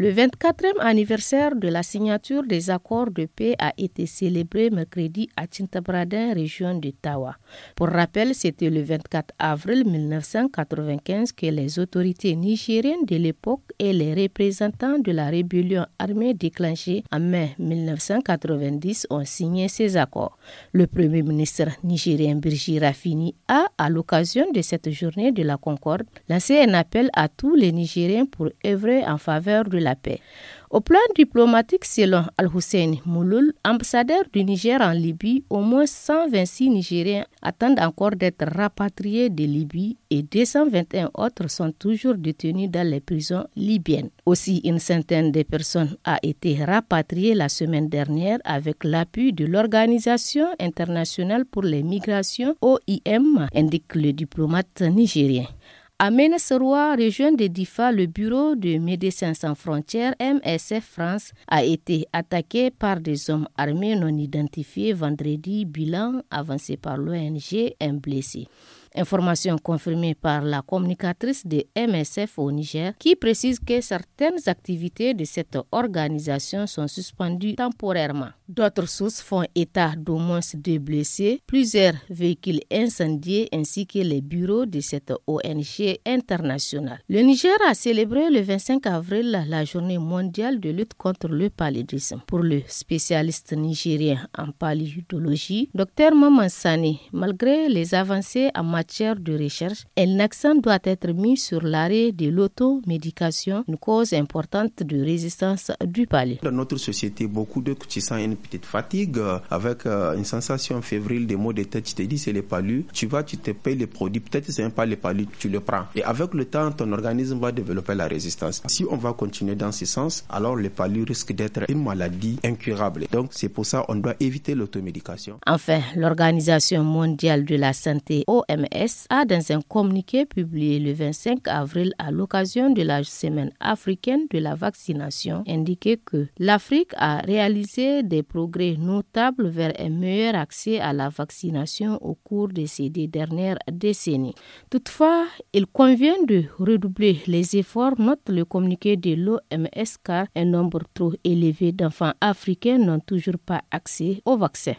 Le 24e anniversaire de la signature des accords de paix a été célébré mercredi à Tintabradin, région de Tawa. Pour rappel, c'était le 24 avril 1995 que les autorités nigériennes de l'époque et les représentants de la rébellion armée déclenchée en mai 1990 ont signé ces accords. Le premier ministre nigérien Birji Rafini a, à l'occasion de cette journée de la Concorde, lancé un appel à tous les Nigériens pour œuvrer en faveur de la paix. Au plan diplomatique, selon Al-Hussein Mouloul, ambassadeur du Niger en Libye, au moins 126 Nigériens attendent encore d'être rapatriés de Libye et 221 autres sont toujours détenus dans les prisons libyennes. Aussi, une centaine de personnes a été rapatriée la semaine dernière avec l'appui de l'Organisation internationale pour les migrations, OIM, indique le diplomate nigérien. À Ménesoroa, région de Difa, le bureau de Médecins sans frontières, MSF France, a été attaqué par des hommes armés non identifiés vendredi, bilan avancé par l'ONG, un blessé. Information confirmée par la communicatrice de MSF au Niger qui précise que certaines activités de cette organisation sont suspendues temporairement. D'autres sources font état d'au moins 2 blessés, plusieurs véhicules incendiés ainsi que les bureaux de cette ONG internationale. Le Niger a célébré le 25 avril la journée mondiale de lutte contre le paludisme. Pour le spécialiste nigérien en paludologie, Dr Maman Sani, malgré les avancées en matière de recherche, un accent doit être mis sur l'arrêt de l'automédication, une cause importante de résistance du palud. Dans notre société, beaucoup de tu sens une petite fatigue avec une sensation fébrile, des maux de tête, tu te dis c'est le palud, tu te payes les produits, peut-être c'est pas le palud, tu le prends. Et avec le temps, ton organisme va développer la résistance. Si on va continuer dans ce sens, alors le palud risque d'être une maladie incurable. Donc c'est pour ça qu'on doit éviter l'automédication. Enfin, l'Organisation mondiale de la santé, OMS, a dans un communiqué publié le 25 avril à l'occasion de la semaine africaine de la vaccination indiqué que l'Afrique a réalisé des progrès notables vers un meilleur accès à la vaccination au cours de ces 2 dernières décennies. Toutefois, il convient de redoubler les efforts, note le communiqué de l'OMS, car un nombre trop élevé d'enfants africains n'ont toujours pas accès au vaccin.